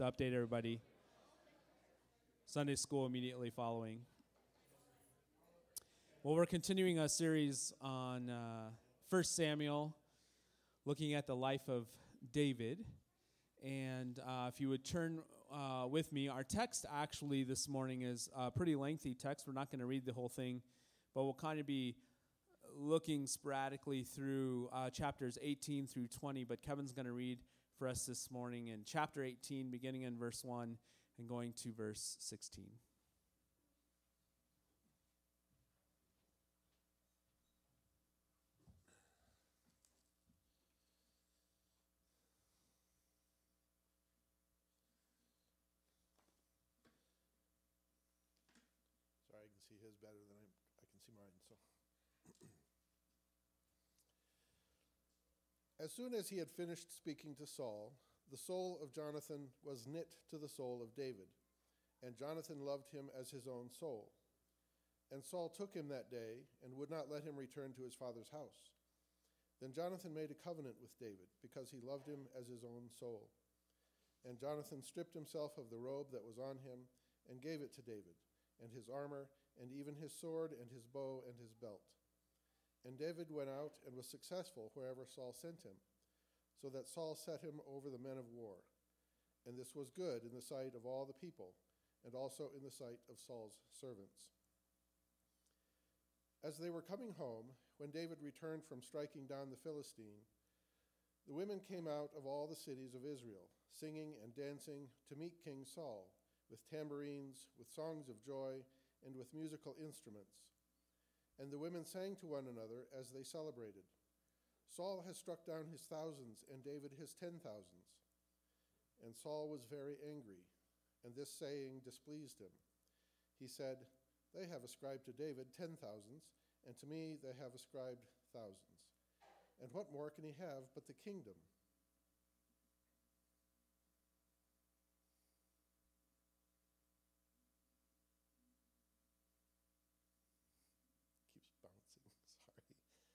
To update everybody. Sunday school immediately following. Well, we're continuing a series on 1 Samuel, looking at the life of David. And if you would turn with me, our text actually this morning is a pretty lengthy text. We're not going to read the whole thing, but we'll kind of be looking sporadically through chapters 18 through 20. But Kevin's going to read for us this morning in chapter 18, beginning in verse 1 and going to verse 16. Sorry, I can see his better than I can see mine. So, as soon as he had finished speaking to Saul, the soul of Jonathan was knit to the soul of David, and Jonathan loved him as his own soul. And Saul took him that day and would not let him return to his father's house. Then Jonathan made a covenant with David because he loved him as his own soul. And Jonathan stripped himself of the robe that was on him and gave it to David, and his armor, and even his sword, and his bow, and his belt. And David went out and was successful wherever Saul sent him, so that Saul set him over the men of war. And this was good in the sight of all the people, and also in the sight of Saul's servants. As they were coming home, when David returned from striking down the Philistine, the women came out of all the cities of Israel, singing and dancing to meet King Saul, with tambourines, with songs of joy, and with musical instruments. And the women sang to one another as they celebrated. Saul has struck down his thousands, and David his 10,000s. And Saul was very angry, and this saying displeased him. He said, "They have ascribed to David 10,000s, and to me they have ascribed thousands. And what more can he have but the kingdom?" Keeps bouncing, sorry.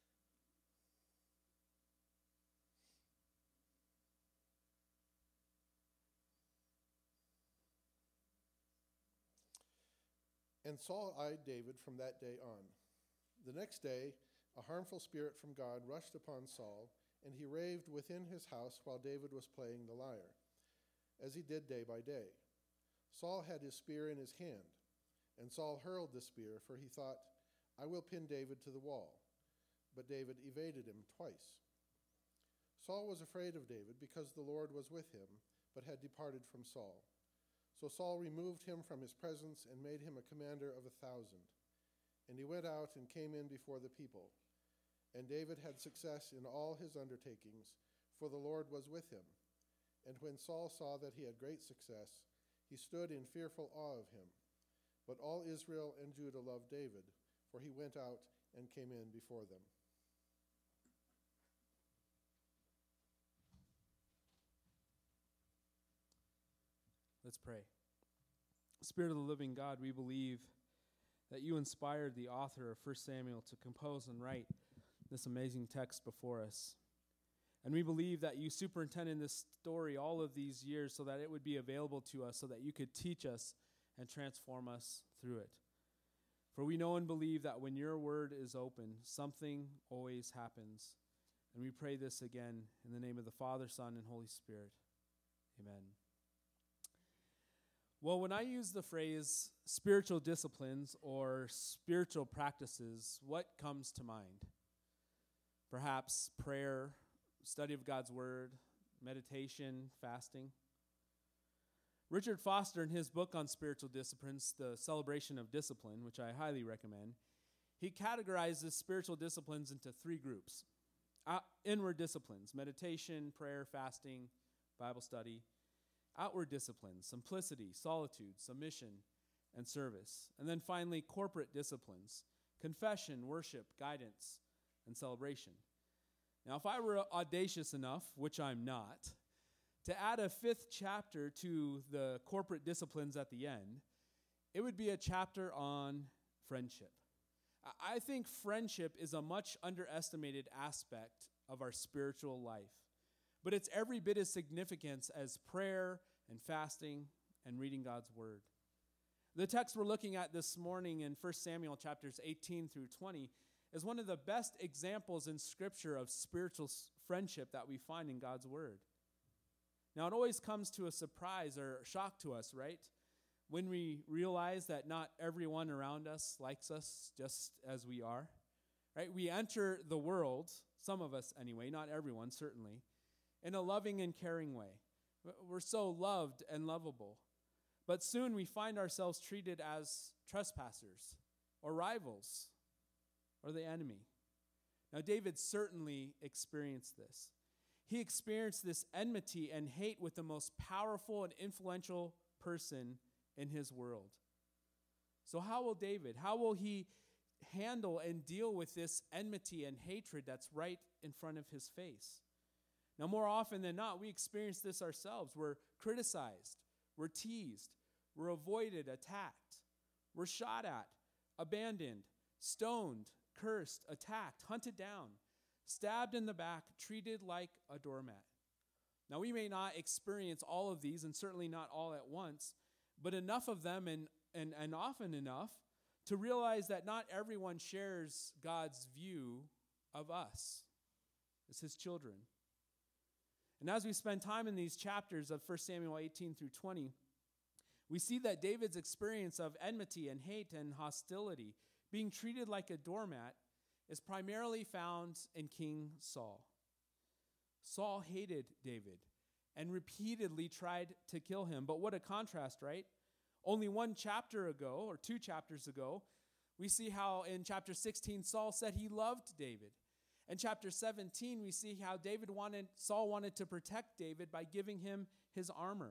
And Saul eyed David from that day on. The next day, a harmful spirit from God rushed upon Saul, and he raved within his house while David was playing the lyre, as he did day by day. Saul had his spear in his hand, and Saul hurled the spear, for he thought, "I will pin David to the wall." But David evaded him twice. Saul was afraid of David because the Lord was with him, but had departed from Saul. So Saul removed him from his presence and made him a commander of 1,000. And he went out and came in before the people. And David had success in all his undertakings, for the Lord was with him. And when Saul saw that he had great success, he stood in fearful awe of him. But all Israel and Judah loved David, for he went out and came in before them. Let's pray. Spirit of the living God, we believe that you inspired the author of 1 Samuel to compose and write this amazing text before us. And we believe that you superintended this story all of these years so that it would be available to us, so that you could teach us and transform us through it. For we know and believe that when your word is open, something always happens. And we pray this again in the name of the Father, Son, and Holy Spirit. Amen. Well, when I use the phrase spiritual disciplines or spiritual practices, what comes to mind? Perhaps prayer, study of God's word, meditation, fasting. Richard Foster, in his book on spiritual disciplines, The Celebration of Discipline, which I highly recommend, he categorizes spiritual disciplines into 3 groups. Inward disciplines, meditation, prayer, fasting, Bible study. Outward disciplines, simplicity, solitude, submission, and service. And then finally, corporate disciplines, confession, worship, guidance, and celebration. Now, if I were audacious enough, which I'm not, to add a 5th chapter to the corporate disciplines at the end, it would be a chapter on friendship. I think friendship is a much underestimated aspect of our spiritual life. But it's every bit as significant as prayer, and fasting and reading God's word. The text we're looking at this morning in 1 Samuel chapters 18 through 20 is one of the best examples in Scripture of spiritual friendship that we find in God's word. Now, it always comes to a surprise or shock to us, right? When we realize that not everyone around us likes us just as we are, right? We enter the world, some of us anyway, not everyone, certainly, in a loving and caring way. We're so loved and lovable. But soon we find ourselves treated as trespassers or rivals or the enemy. Now, David certainly experienced this. He experienced this enmity and hate with the most powerful and influential person in his world. So how will he handle and deal with this enmity and hatred that's right in front of his face? Now, more often than not, we experience this ourselves. We're criticized, we're teased, we're avoided, attacked, we're shot at, abandoned, stoned, cursed, attacked, hunted down, stabbed in the back, treated like a doormat. Now, we may not experience all of these, and certainly not all at once, but enough of them and often enough to realize that not everyone shares God's view of us as his children. And as we spend time in these chapters of 1 Samuel 18 through 20, we see that David's experience of enmity and hate and hostility, being treated like a doormat, is primarily found in King Saul. Saul hated David and repeatedly tried to kill him. But what a contrast, right? Only one chapter ago, or 2 chapters ago, we see how in chapter 16, Saul said he loved David. In chapter 17, we see how Saul wanted to protect David by giving him his armor.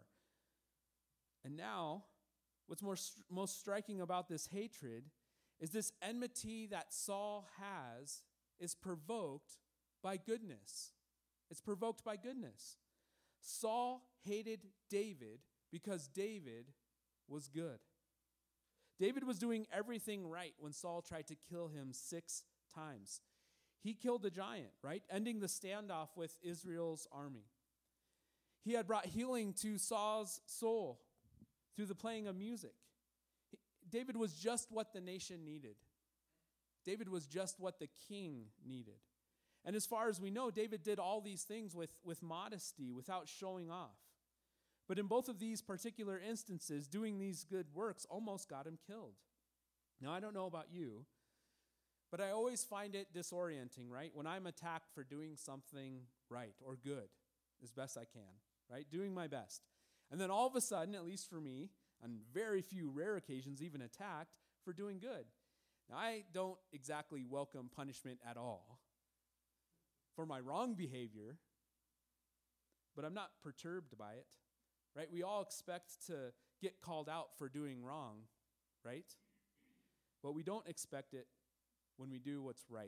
And now, what's most striking about this hatred is this enmity that Saul has is provoked by goodness. It's provoked by goodness. Saul hated David because David was good. David was doing everything right when Saul tried to kill him 6 times. He killed the giant, right? Ending the standoff with Israel's army. He had brought healing to Saul's soul through the playing of music. David was just what the nation needed. David was just what the king needed. And as far as we know, David did all these things with modesty, without showing off. But in both of these particular instances, doing these good works almost got him killed. Now, I don't know about you, but I always find it disorienting, right? When I'm attacked for doing something right or good as best I can, right? Doing my best. And then all of a sudden, at least for me, on very few rare occasions, even attacked for doing good. Now, I don't exactly welcome punishment at all for my wrong behavior, but I'm not perturbed by it, right? We all expect to get called out for doing wrong, right? But we don't expect it when we do what's right.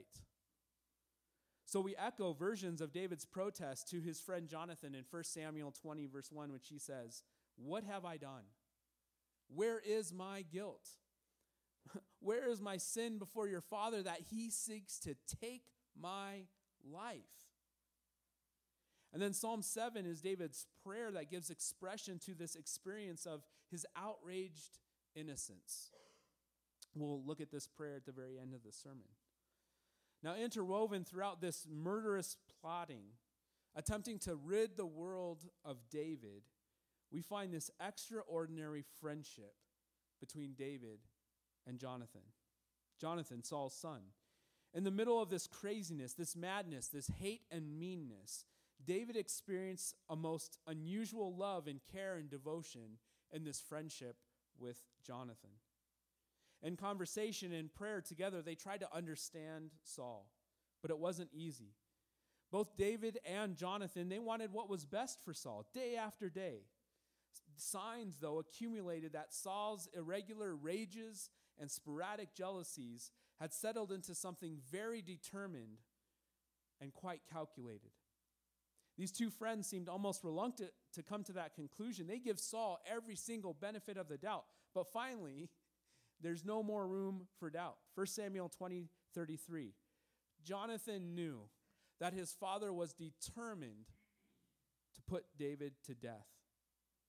So we echo versions of David's protest to his friend Jonathan in 1 Samuel 20, verse 1, which he says, "What have I done? Where is my guilt? Where is my sin before your father that he seeks to take my life?" And then Psalm 7 is David's prayer that gives expression to this experience of his outraged innocence. We'll look at this prayer at the very end of the sermon. Now, interwoven throughout this murderous plotting, attempting to rid the world of David, we find this extraordinary friendship between David and Jonathan. Jonathan, Saul's son. In the middle of this craziness, this madness, this hate and meanness, David experienced a most unusual love and care and devotion in this friendship with Jonathan. In conversation and prayer together, they tried to understand Saul, but it wasn't easy. Both David and Jonathan, they wanted what was best for Saul day after day. Signs, though, accumulated that Saul's irregular rages and sporadic jealousies had settled into something very determined and quite calculated. These two friends seemed almost reluctant to come to that conclusion. They give Saul every single benefit of the doubt. But finally, there's no more room for doubt. 1 Samuel 20:33. Jonathan knew that his father was determined to put David to death.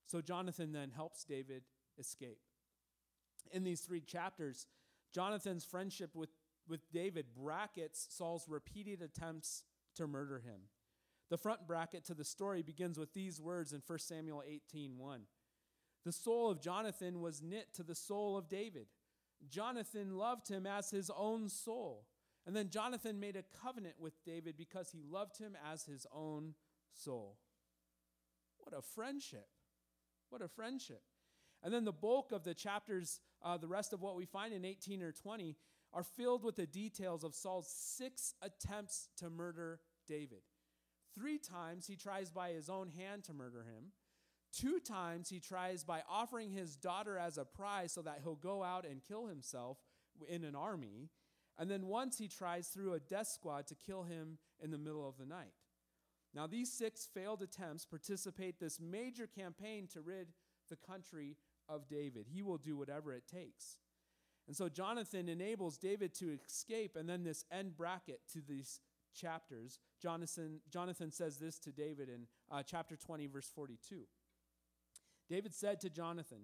So Jonathan then helps David escape. In these 3 chapters, Jonathan's friendship with David brackets Saul's repeated attempts to murder him. The front bracket to the story begins with these words in 1 Samuel 18:1. The soul of Jonathan was knit to the soul of David. Jonathan loved him as his own soul. And then Jonathan made a covenant with David because he loved him as his own soul. What a friendship. What a friendship. And then the bulk of the chapters, the rest of what we find in 18 or 20, are filled with the details of Saul's 6 attempts to murder David. 3 times he tries by his own hand to murder him. 2 times he tries by offering his daughter as a prize so that he'll go out and kill himself in an army. And then once he tries through a death squad to kill him in the middle of the night. Now these 6 failed attempts participate this major campaign to rid the country of David. He will do whatever it takes. And so Jonathan enables David to escape, and then this end bracket to these chapters, Jonathan says this to David in chapter 20, verse 42. David said to Jonathan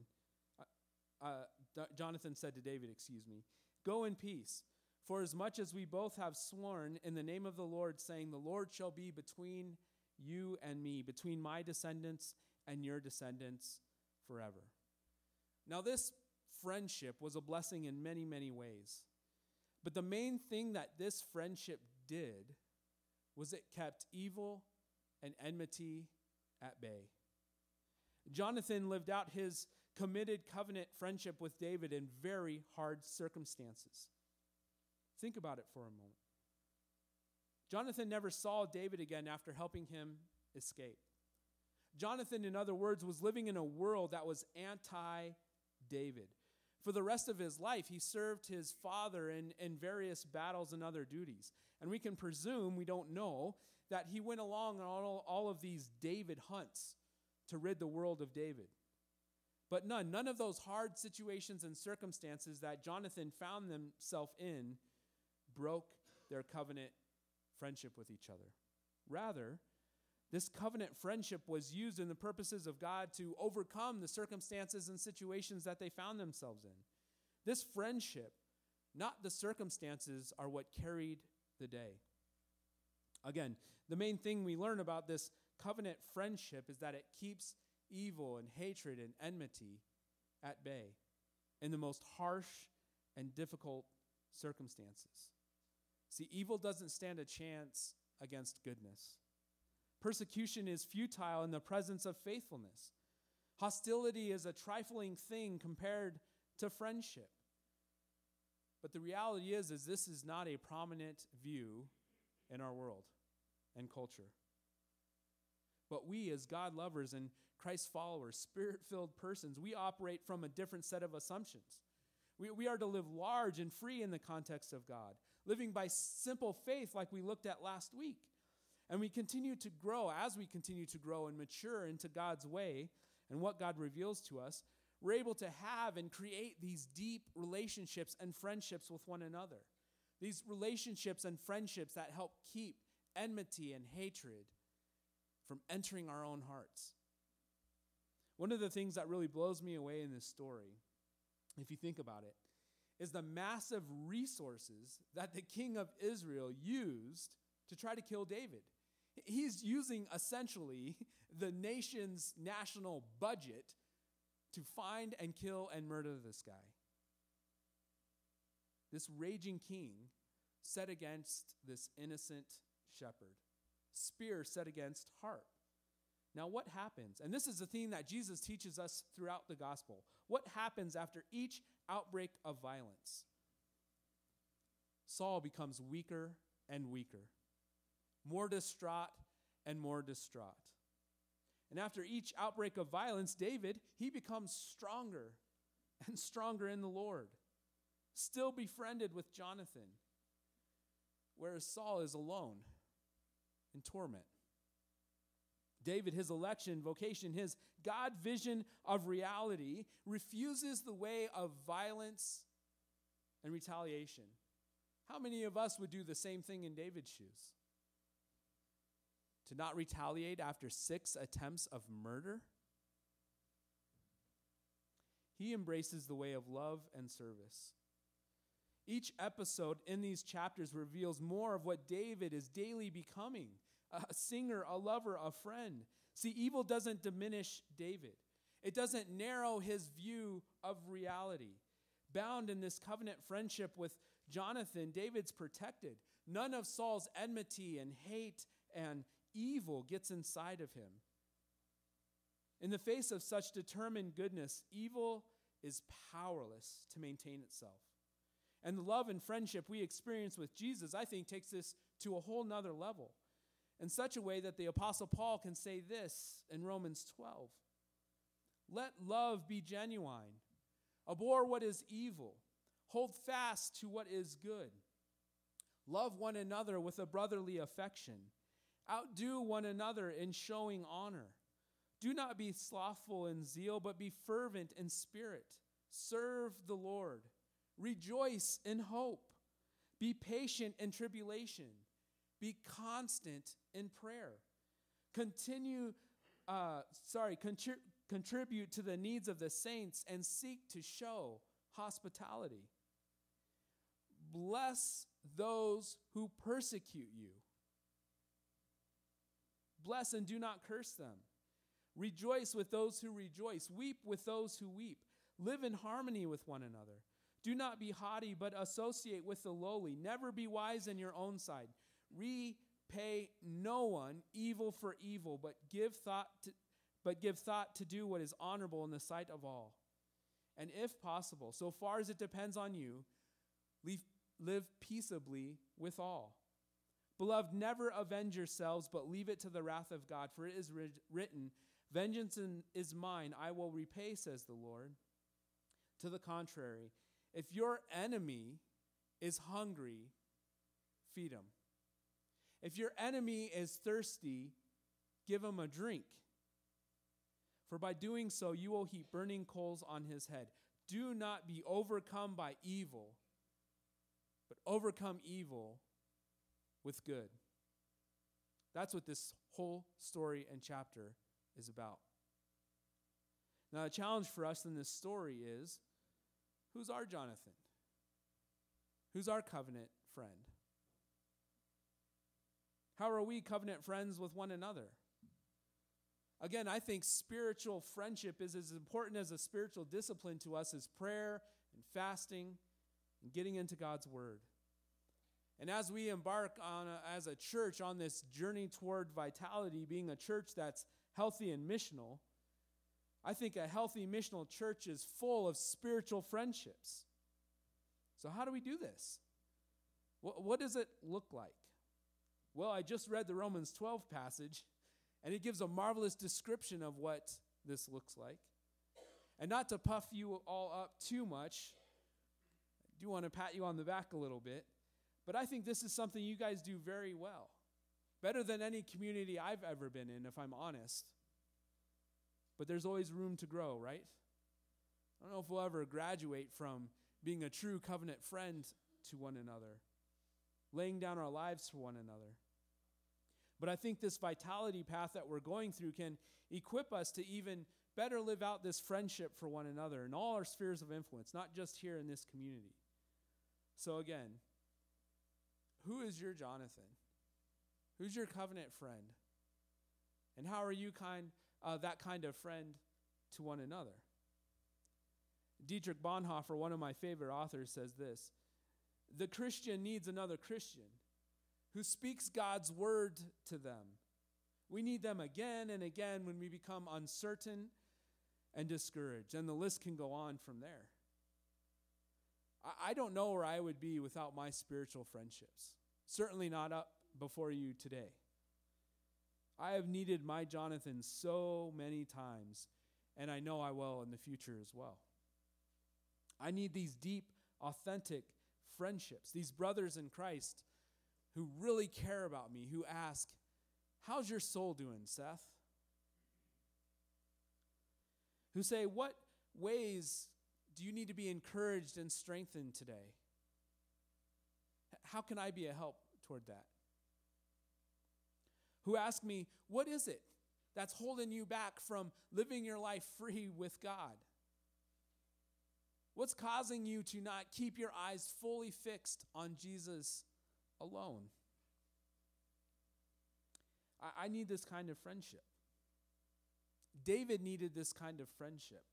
said to David, go in peace, for as much as we both have sworn in the name of the Lord, saying, the Lord shall be between you and me, between my descendants and your descendants forever. Now this friendship was a blessing in many, many ways. But the main thing that this friendship did was it kept evil and enmity at bay. Jonathan lived out his committed covenant friendship with David in very hard circumstances. Think about it for a moment. Jonathan never saw David again after helping him escape. Jonathan, in other words, was living in a world that was anti-David. For the rest of his life, he served his father in various battles and other duties. And we can presume, we don't know, that he went along on all of these David hunts to rid the world of David. But none of those hard situations and circumstances that Jonathan found himself in broke their covenant friendship with each other. Rather, this covenant friendship was used in the purposes of God to overcome the circumstances and situations that they found themselves in. This friendship, not the circumstances, are what carried the day. Again, the main thing we learn about this covenant friendship is that it keeps evil and hatred and enmity at bay in the most harsh and difficult circumstances. See, evil doesn't stand a chance against goodness. Persecution is futile in the presence of faithfulness. Hostility is a trifling thing compared to friendship. But the reality is this is not a prominent view in our world and culture. But we, as God lovers and Christ followers, Spirit-filled persons, we operate from a different set of assumptions. We are to live large and free in the context of God, living by simple faith like we looked at last week. And we continue to grow, as we continue to grow and mature into God's way and what God reveals to us, we're able to have and create these deep relationships and friendships with one another. These relationships and friendships that help keep enmity and hatred from entering our own hearts. One of the things that really blows me away in this story, if you think about it, is the massive resources that the king of Israel used to try to kill David. He's using essentially the nation's national budget to find and kill and murder this guy. This raging king set against this innocent shepherd. Spear set against heart. Now what happens? And this is the theme that Jesus teaches us throughout the gospel. What happens after each outbreak of violence? Saul becomes weaker and weaker, more distraught and more distraught. And after each outbreak of violence, David, he becomes stronger and stronger in the Lord, still befriended with Jonathan, whereas Saul is alone in torment. David, his election, vocation, his God vision of reality refuses the way of violence and retaliation. How many of us would do the same thing in David's shoes? To not retaliate after 6 attempts of murder? He embraces the way of love and service. Each episode in these chapters reveals more of what David is daily becoming: a singer, a lover, a friend. See, evil doesn't diminish David. It doesn't narrow his view of reality. Bound in this covenant friendship with Jonathan, David's protected. None of Saul's enmity and hate and evil gets inside of him. In the face of such determined goodness, evil is powerless to maintain itself. And the love and friendship we experience with Jesus, I think, takes this to a whole nother level, in such a way that the Apostle Paul can say this in Romans 12. Let love be genuine. Abhor what is evil. Hold fast to what is good. Love one another with a brotherly affection. Outdo one another in showing honor. Do not be slothful in zeal, but be fervent in spirit. Serve the Lord. Rejoice in hope. Be patient in tribulation. Be constant in prayer. Contribute to the needs of the saints and seek to show hospitality. Bless those who persecute you. Bless and do not curse them. Rejoice with those who rejoice. Weep with those who weep. Live in harmony with one another. Do not be haughty, but associate with the lowly. Never be wise in your own sight. Repay no one evil for evil, but give thought to do what is honorable in the sight of all. And if possible, so far as it depends on you, live peaceably with all. Beloved, never avenge yourselves, but leave it to the wrath of God. For it is written, vengeance is mine, I will repay, says the Lord. To the contrary, if your enemy is hungry, feed him. If your enemy is thirsty, give him a drink. For by doing so, you will heap burning coals on his head. Do not be overcome by evil, but overcome evil with good. That's what this whole story and chapter is about. Now, the challenge for us in this story is, who's our Jonathan? Who's our covenant friend? How are we covenant friends with one another? Again, I think spiritual friendship is as important as a spiritual discipline to us as prayer and fasting and getting into God's word. And as we embark on as a church on this journey toward vitality, being a church that's healthy and missional, I think a healthy missional church is full of spiritual friendships. So how do we do this? What does it look like? Well, I just read the Romans 12 passage, and it gives a marvelous description of what this looks like. And not to puff you all up too much, I do want to pat you on the back a little bit, but I think this is something you guys do very well. Better than any community I've ever been in, if I'm honest. But there's always room to grow, right? I don't know if we'll ever graduate from being a true covenant friend to one another, laying down our lives for one another. But I think this vitality path that we're going through can equip us to even better live out this friendship for one another in all our spheres of influence, not just here in this community. So again, who is your Jonathan? Who's your covenant friend? And how are you that kind of friend to one another? Dietrich Bonhoeffer, one of my favorite authors, says this: the Christian needs another Christian who speaks God's word to them. We need them again and again when we become uncertain and discouraged. And the list can go on from there. I don't know where I would be without my spiritual friendships. Certainly not up before you today. I have needed my Jonathan so many times, and I know I will in the future as well. I need these deep, authentic friendships, these brothers in Christ who really care about me, who ask, how's your soul doing, Seth? Who say, what ways do you need to be encouraged and strengthened today? How can I be a help toward that? Who ask me, what is it that's holding you back from living your life free with God? What's causing you to not keep your eyes fully fixed on Jesus alone? I need this kind of friendship. David needed this kind of friendship.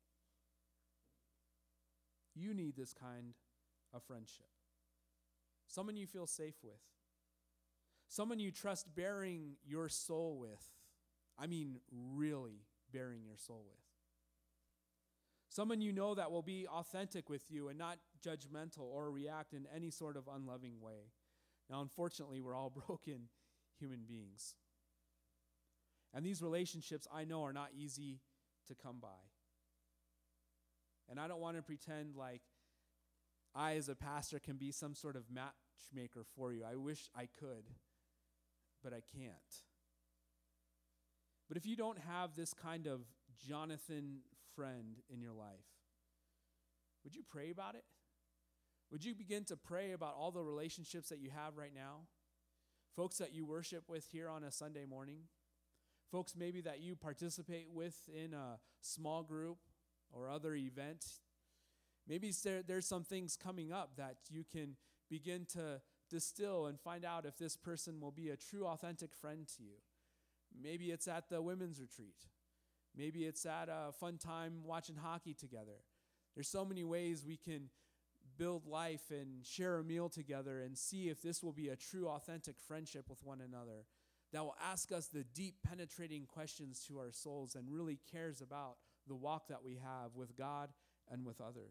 You need this kind of friendship. Someone you feel safe with. Someone you trust bearing your soul with. I mean, really bearing your soul with. Someone you know that will be authentic with you and not judgmental or react in any sort of unloving way. Now, unfortunately, we're all broken human beings. And these relationships, I know, are not easy to come by. And I don't want to pretend like I, as a pastor, can be some sort of matchmaker for you. I wish I could, but I can't. But if you don't have this kind of Jonathan friend in your life, would you pray about it? Would you begin to pray about all the relationships that you have right now? Folks that you worship with here on a Sunday morning? Folks maybe that you participate with in a small group or other event? Maybe there's some things coming up that you can begin to distill and find out if this person will be a true, authentic friend to you. Maybe it's at the women's retreat. Maybe it's at a fun time watching hockey together. There's so many ways we can build life and share a meal together and see if this will be a true, authentic friendship with one another that will ask us the deep, penetrating questions to our souls and really cares about the walk that we have with God and with others.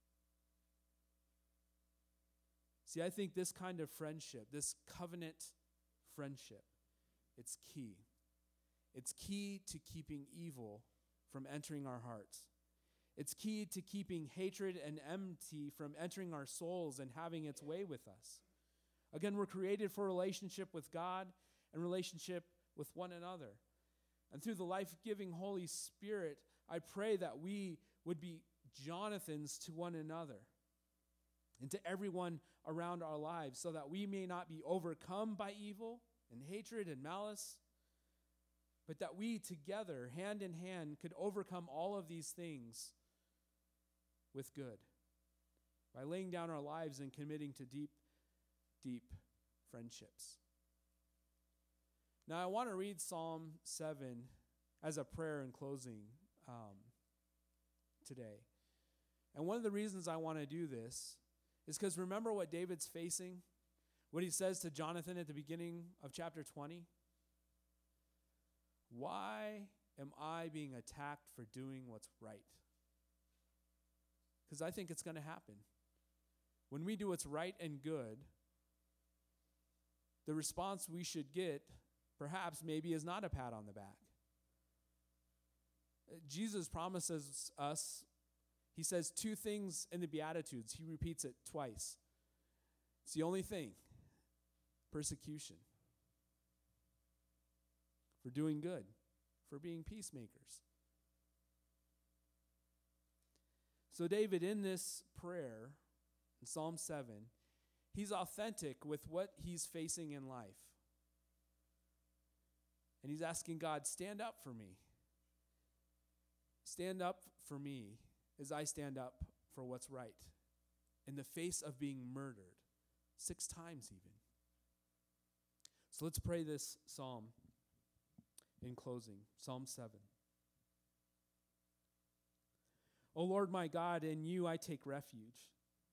See, I think this kind of friendship, this covenant friendship, it's key. It's key to keeping evil from entering our hearts. It's key to keeping hatred and enmity from entering our souls and having its way with us. Again, we're created for relationship with God and relationship with one another. And through the life-giving Holy Spirit, I pray that we would be Jonathans to one another and to everyone around our lives so that we may not be overcome by evil and hatred and malice, but that we together, hand in hand, could overcome all of these things with good by laying down our lives and committing to deep, deep friendships. Now, I want to read Psalm 7 as a prayer in closing today. And one of the reasons I want to do this is because remember what David's facing? What he says to Jonathan at the beginning of chapter 20? Why am I being attacked for doing what's right? Because I think it's going to happen. When we do what's right and good, the response we should get, perhaps, maybe is not a pat on the back. Jesus promises us, he says two things in the Beatitudes. He repeats it twice. It's the only thing. Persecution. For doing good. For being peacemakers. So David, in this prayer, in Psalm 7, he's authentic with what he's facing in life. And he's asking God, stand up for me. Stand up for me as I stand up for what's right in the face of being murdered 6 times even. So let's pray this psalm in closing. Psalm 7. O Lord my God, in you I take refuge.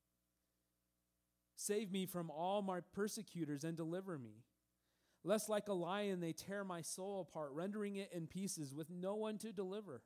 Save me from all my persecutors and deliver me. Lest like a lion they tear my soul apart, rendering it in pieces with no one to deliver.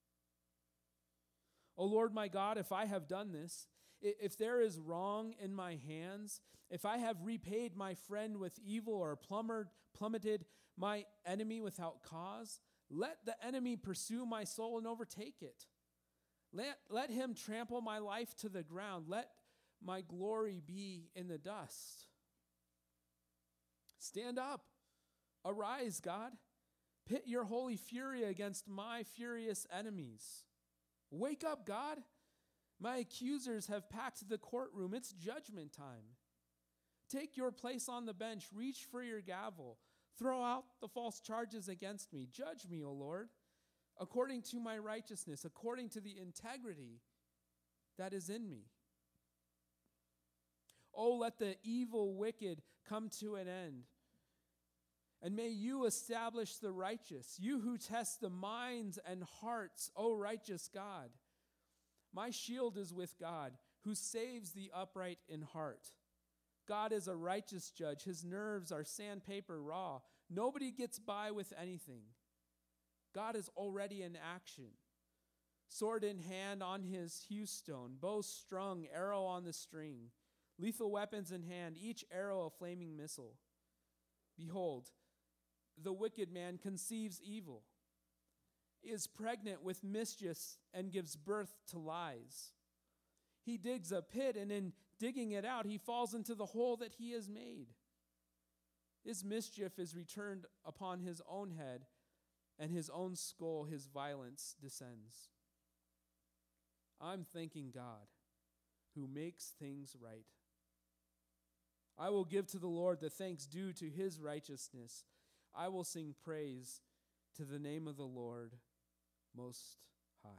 O Lord my God, if I have done this, if there is wrong in my hands, if I have repaid my friend with evil or plummeted my enemy without cause, let the enemy pursue my soul and overtake it. Let him trample my life to the ground. Let my glory be in the dust. Stand up. Arise, God. Pit your holy fury against my furious enemies. Wake up, God. My accusers have packed the courtroom. It's judgment time. Take your place on the bench. Reach for your gavel. Throw out the false charges against me. Judge me, O Lord, according to my righteousness, according to the integrity that is in me. Oh, let the evil wicked come to an end. And may you establish the righteous, you who test the minds and hearts, O righteous God. My shield is with God, who saves the upright in heart. God is a righteous judge. His nerves are sandpaper raw. Nobody gets by with anything. God is already in action. Sword in hand on his hewstone, bow strung, arrow on the string, lethal weapons in hand, each arrow a flaming missile. Behold, the wicked man conceives evil, is pregnant with mischief, and gives birth to lies. He digs a pit, and in digging it out, he falls into the hole that he has made. His mischief is returned upon his own head, and his own skull his violence descends. I'm thanking God, who makes things right. I will give to the Lord the thanks due to his righteousness. I will sing praise to the name of the Lord Most High.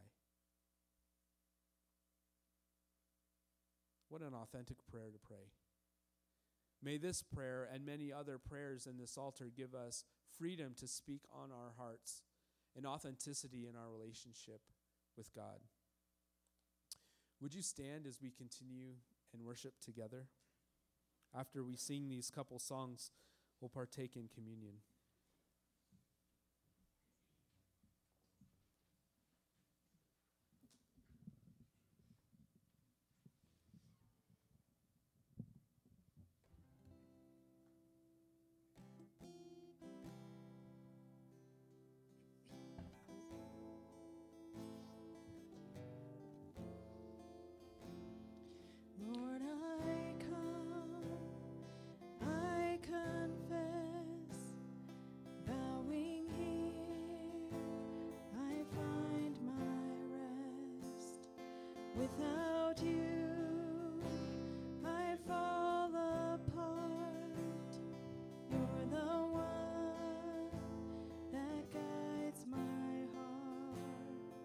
What an authentic prayer to pray. May this prayer and many other prayers in this altar give us freedom to speak on our hearts and authenticity in our relationship with God. Would you stand as we continue and worship together? After we sing these couple songs, we'll partake in communion. Lord, I come, I confess, bowing here, I find my rest. Without you, I fall apart. You're the one that guides my heart.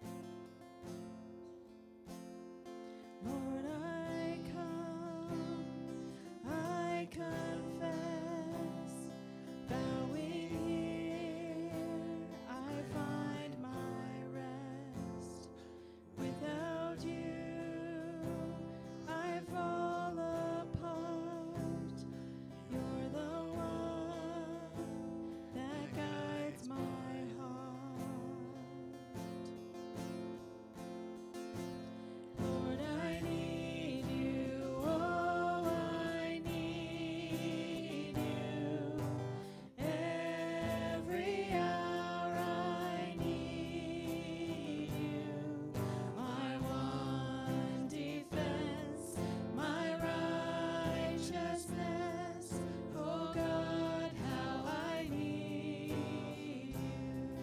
Lord, I come, I confess, bowing here, I find my rest. Without you, I fall apart. You're the one that guides my heart. Lord, I need you, oh, I need you. Every hour I need you. My one defense, my righteousness. Oh God, how I need you.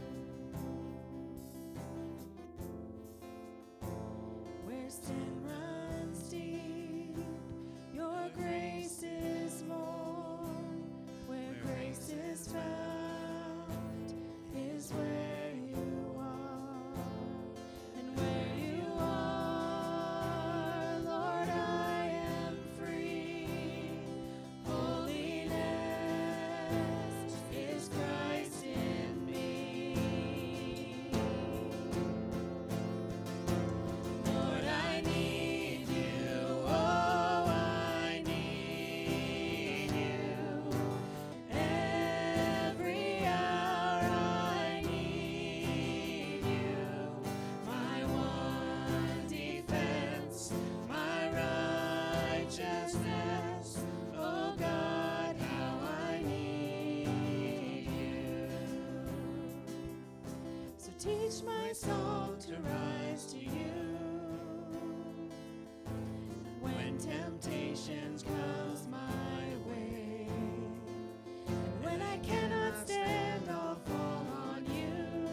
Where sin runs deep, your grace is more. Where grace is found is where you are. And where you are, Lord, I am free. Holiness is Christ in me. Lord, I need you, oh, I need you. Every hour I need you. My one defense, my righteousness. Oh God, how I need you. So teach my soul to rise to you. When temptations comes my way, and when I cannot stand, I'll fall on you.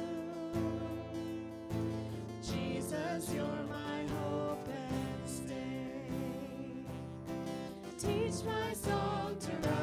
Jesus, you're my hope and stay. Teach my soul to rise